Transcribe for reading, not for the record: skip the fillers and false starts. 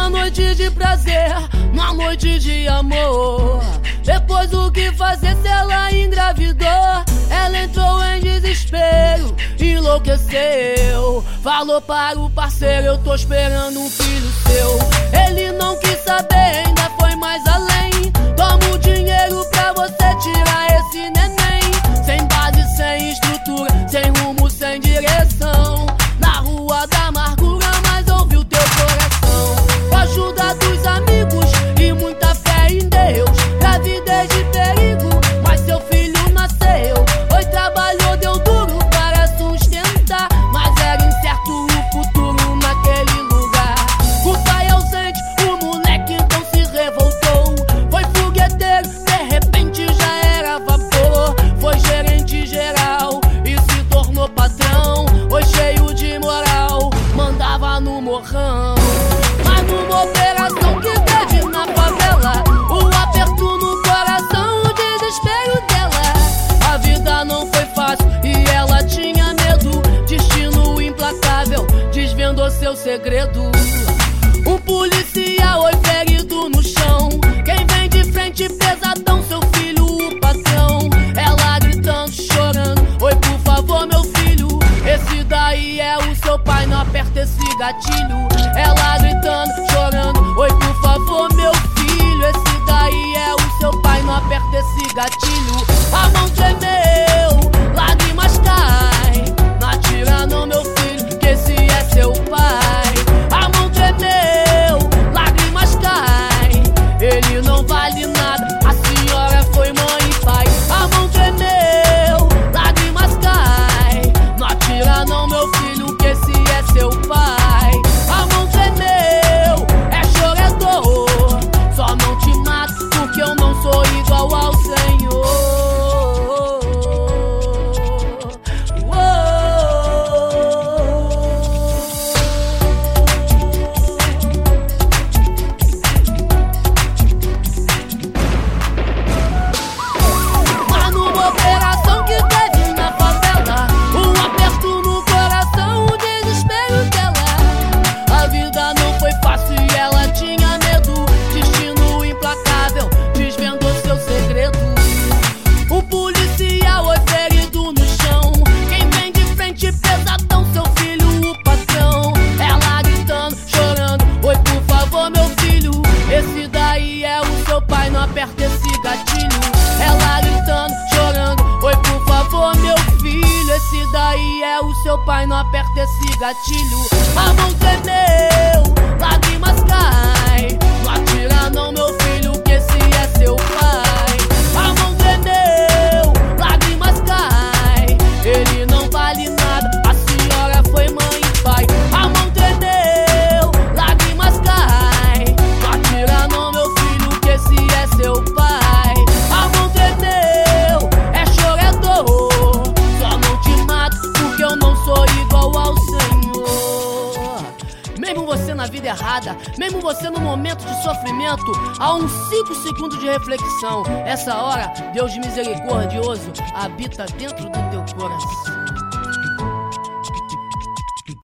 Uma noite de prazer, uma noite de amor. Depois o que fazer se ela engravidou? Ela entrou em desespero, enlouqueceu. Falou para o parceiro, eu tô esperando um filho seu. Ele não quis saber, ainda foi mais além. Toma o dinheiro pra você tirar esse neném. Sem base, sem estrutura, sem rumo, sem direção. Na rua da amargura, mas ouviu teu coração. Com a ajuda dos amigos e muita fé em Deus. Gravidez de perigo, mas seu filho nasceu. Oi, trabalhou, deu duro para sustentar, mas era incerto o futuro naquele lugar. O pai ausente, o moleque então se revoltou. Foi fogueteiro, de repente já era vapor. Foi gerente geral e se tornou patrão. Foi cheio de moral, mandava no morrão. Mas numa operação que teve na favela, o aperto no coração, o desespero dela. A vida não foi fácil e ela tinha medo. Destino implacável desvendou seu segredo. Um policial foi ferido no chão. Quem vem de frente pesadão, seu filho, o patrão. Ela gritando, chorando, oi, por favor, meu filho. Esse daí é o seu pai, não aperta esse gatilho. Ela gritando, chorando, oi, por favor, meu filho. Esse daí é o seu pai, não aperta esse gatilho. A mão tremeu, lágrimas caem. Não atira não, meu filho, que esse é seu pai. A mão tremeu, lágrimas caem. Ele não vale nada, a senhora foi mãe e pai. A mão tremeu, lágrimas caem. Não atira não, meu filho, que esse é seu pai. A mão tremeu, é choro, é dor. Só não te mato porque eu não sou igual ao Senhor. Mas numa operação que teve na favela, um aperto no coração, o desespero dela. A vida não foi fácil e ela tinha medo. Destino implacável desvendou seu segredo. Um policial foi ferido no chão. Quem vem de frente pesadão, seu filho, o patrão. Ela gritando, chorando, oi, por favor, meu filho. Esse daí é o seu pai, não aperta esse gatilho. Ela gritando, chorando, oi, por favor, meu filho. Esse daí é o seu pai, não aperta esse gatilho. A mão tremeu, lágrimas caem. Não atira não, meu filho, que esse é seu pai. A mão tremeu, lágrimas caem. Ele não vale nada, a senhora foi mãe e pai. A mão tremeu, lágrimas caem. Não atira não, meu filho, que esse é seu pai. A mão tremeu, é choro, é dor. Só não te mato porque eu não sou igual ao Senhor. Mesmo você na vida errada, mesmo você no momento de sofrimento, há uns 5 segundos de reflexão. Essa hora, Deus misericordioso habita dentro do teu coração.